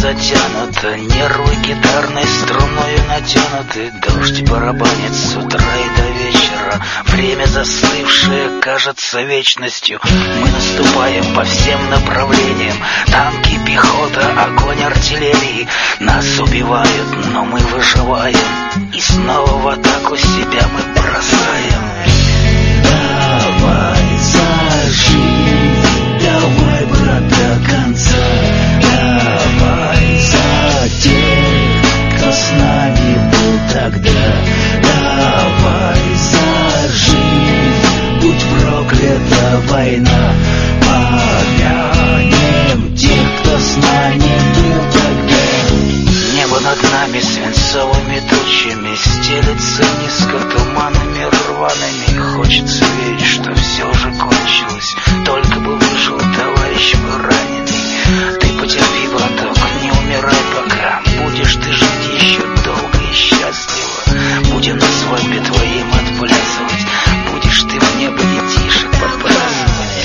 затянуто, нервы гитарной струною натянуты. Дождь барабанит с утра и до вечера. Время застывшее кажется вечностью. Мы наступаем по всем направлениям. Танки, пехота, огонь артиллерии. Нас убивают, но мы выживаем. И снова в атаку себя мы бросаем. Давай зажги, давай, брат, до конца. Давай за тех, кто с нами был тогда. Давай зажги, будь проклята война. Помянем тех, кто с нами был тогда. Небо над нами свинцовыми тучами стелется низко туманами рваными. Хочется верить, что все уже кончилось. Только бы выжил товарищ мой раненый. Ты потерпи, браток, не умирай пока. Будешь ты жить еще долго и счастливо. Будем на свадьбе твоим отплясывать. Будешь ты в небо детишек подбрасывать.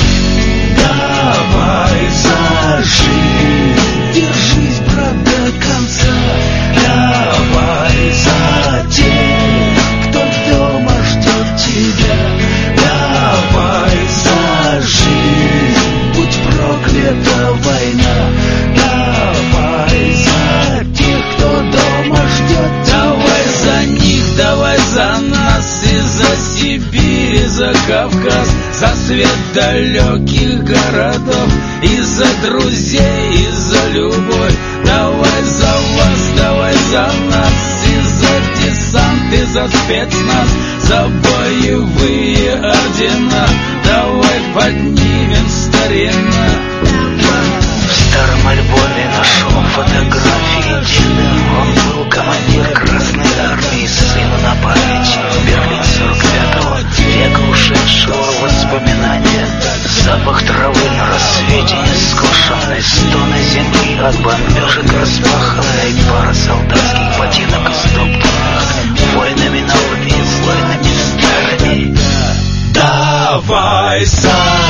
Давай зажги, держись, брат, до конца. Давай за тех, кто дома ждет тебя. Давай зажги, будь проклята война. Давай за тех, кто дома ждет. Давай за них, давай за нас. И за Сибирь, и за Кавказ. За свет далеких городов. И за друзей, и за любовь. Давай за вас, давай за нас. И за десант, и за спецназ. За боевые ордена. Давай поднимем старина. В старом альбоме нашел фотографии деда. Он был командир Красной Армии. Сыну на память в Берлин 45-го. Века ушедшего воспоминания. Запах травы на рассвете нескошенной. Стоны земли от бомбежек распаханной. Пара солдатских ботинок истоптанных. Войнами новыми, войнами старыми. Давай сам.